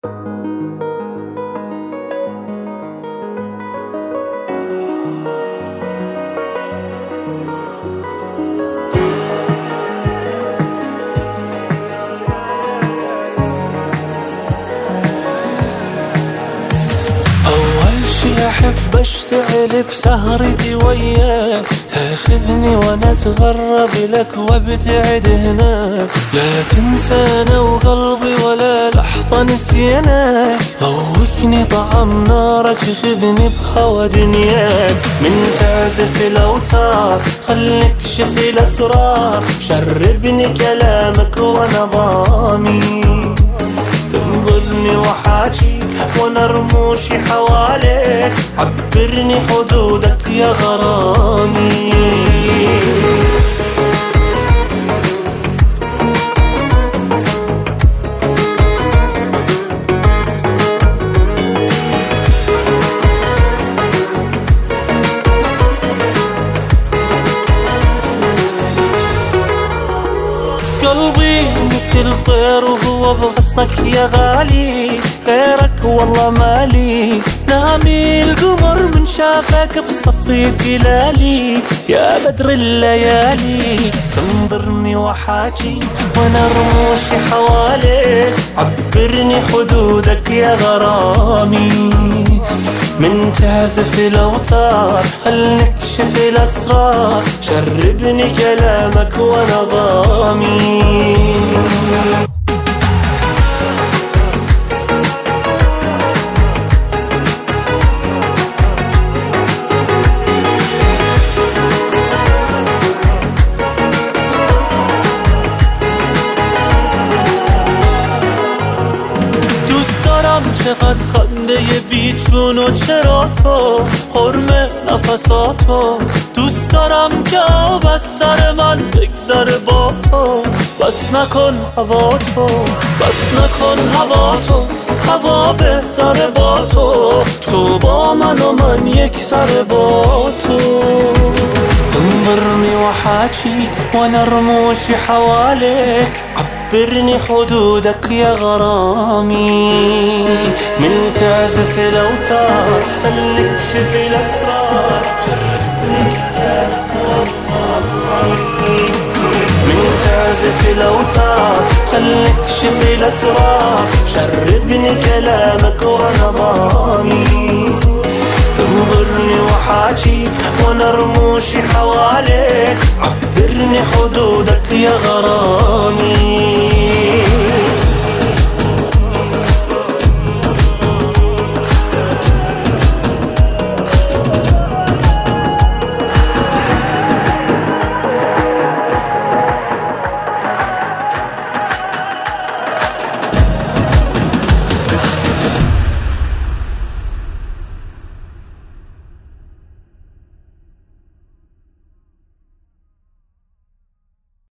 أحب أشتغل بسهرتي وياك، تاخذني وأنا أتغرب لك وابتعد هناك. لا تنسانا وقلبي ولا لحظة نسيناك، ذوقني طعم نارك، خذني بهوى دنياك. من تعزف الأوتار خليك شف الأسرار، شربني كلامك وأنا ضامي. تنظرني وحاجي وانا رموشي حواليك، عبرني حدودك يا غرامي. قلبي مثل طير وهو بغصنك يا غالي، غيرك والله مالي. نامي القمر من شافك بصفي تلالي، يا بدر الليالي. تنظرني وحاجي وانا رموشي حواليك، عبرني حدودك يا غرامي. من تعزف الأوتار خل نكشف الأسرار، شربني كلامك وانا ضامي. چقدر خنده بیچون و چرا تو حرم نفساتو. دوست دارم که آب از سر من بگذره با تو، بس نکن هوا تو، بس نکن هوا تو. هوا بهتره با تو، تو با من و من یک سر با تو. تنظرني وحاجي وانا رموشي حواليك، عبرني حدودك يا غرامي. من تعزف الأوتار خليك شف الأسرار، شربني كلامك وضامي. من تعزف الأوتار خليك شف الأسرار، شربني كلامك وانا ضامي. تنظرني وحاجي وانا رموشي حواليك، عبرني حدودك يا غرامي.